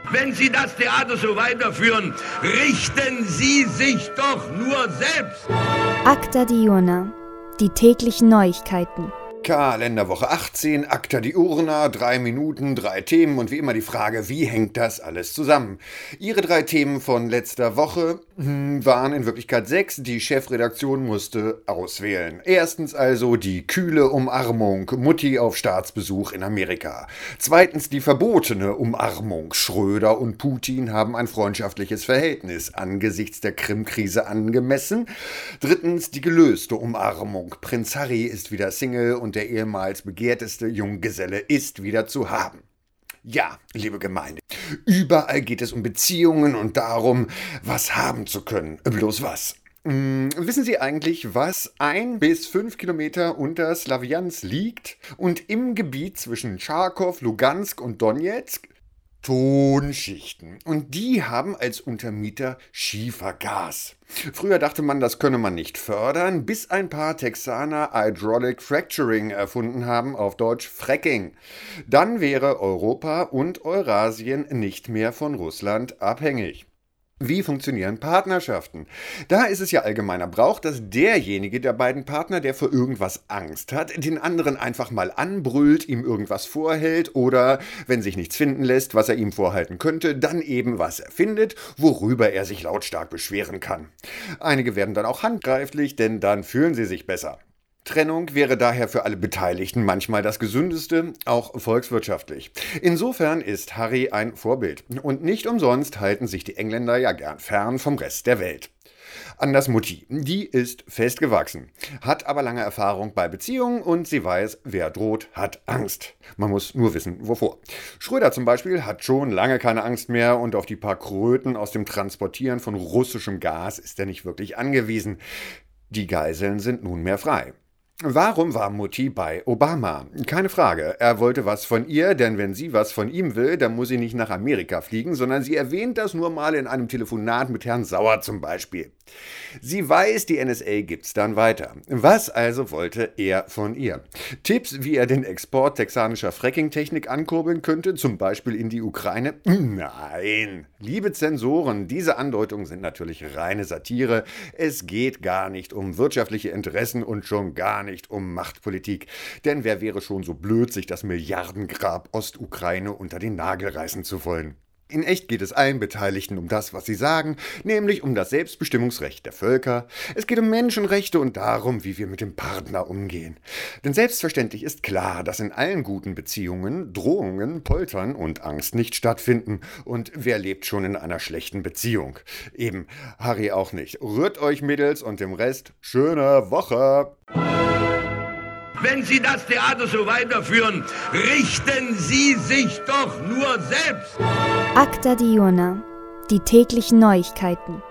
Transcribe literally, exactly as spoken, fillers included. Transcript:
Wenn Sie das Theater so weiterführen, richten Sie sich doch nur selbst. Acta Diurna, die täglichen Neuigkeiten. Kalenderwoche achtzehn, Acta Diurna, drei Minuten, drei Themen und wie immer die Frage, wie hängt das alles zusammen? Ihre drei Themen von letzter Woche hm, waren in Wirklichkeit sechs, die Chefredaktion musste auswählen. Erstens also die kühle Umarmung, Mutti auf Staatsbesuch in Amerika. Zweitens die verbotene Umarmung, Schröder und Putin haben ein freundschaftliches Verhältnis angesichts der Krim-Krise angemessen. Drittens die gelöste Umarmung, Prinz Harry ist wieder Single und der ehemals begehrteste Junggeselle ist wieder zu haben. Ja, liebe Gemeinde, überall geht es um Beziehungen und darum, was haben zu können. Bloß was. Hm, wissen Sie eigentlich, was ein bis fünf Kilometer unter Slawiansk liegt und im Gebiet zwischen Charkow, Lugansk und Donetsk? Tonschichten. Und die haben als Untermieter Schiefergas. Früher dachte man, das könne man nicht fördern, bis ein paar Texaner Hydraulic Fracturing erfunden haben, auf Deutsch Fracking. Dann wäre Europa und Eurasien nicht mehr von Russland abhängig. Wie funktionieren Partnerschaften? Da ist es ja allgemeiner Brauch, dass derjenige der beiden Partner, der vor irgendwas Angst hat, den anderen einfach mal anbrüllt, ihm irgendwas vorhält oder, wenn sich nichts finden lässt, was er ihm vorhalten könnte, dann eben was erfindet, worüber er sich lautstark beschweren kann. Einige werden dann auch handgreiflich, denn dann fühlen sie sich besser. Trennung wäre daher für alle Beteiligten manchmal das Gesündeste, auch volkswirtschaftlich. Insofern ist Harry ein Vorbild. Und nicht umsonst halten sich die Engländer ja gern fern vom Rest der Welt. Anders Mutti, die ist festgewachsen, hat aber lange Erfahrung bei Beziehungen und sie weiß, wer droht, hat Angst. Man muss nur wissen, wovor. Schröder zum Beispiel hat schon lange keine Angst mehr und auf die paar Kröten aus dem Transportieren von russischem Gas ist er nicht wirklich angewiesen. Die Geiseln sind nunmehr frei. Warum war Mutti bei Obama? Keine Frage. Er wollte was von ihr, denn wenn sie was von ihm will, dann muss sie nicht nach Amerika fliegen, sondern sie erwähnt das nur mal in einem Telefonat mit Herrn Sauer zum Beispiel. Sie weiß, die N S A gibt's dann weiter. Was also wollte er von ihr? Tipps, wie er den Export texanischer Fracking-Technik ankurbeln könnte, zum Beispiel in die Ukraine? Nein. Liebe Zensoren, diese Andeutungen sind natürlich reine Satire. Es geht gar nicht um wirtschaftliche Interessen und schon gar nicht um Machtpolitik. Denn wer wäre schon so blöd, sich das Milliardengrab Ostukraine unter den Nagel reißen zu wollen? In echt geht es allen Beteiligten um das, was sie sagen, nämlich um das Selbstbestimmungsrecht der Völker. Es geht um Menschenrechte und darum, wie wir mit dem Partner umgehen. Denn selbstverständlich ist klar, dass in allen guten Beziehungen Drohungen, Poltern und Angst nicht stattfinden. Und wer lebt schon in einer schlechten Beziehung? Eben, Harry auch nicht. Rührt euch, Mädels, und dem Rest schöne Woche! Wenn Sie das Theater so weiterführen, richten Sie sich doch nur selbst. Acta Diurna, die täglichen Neuigkeiten.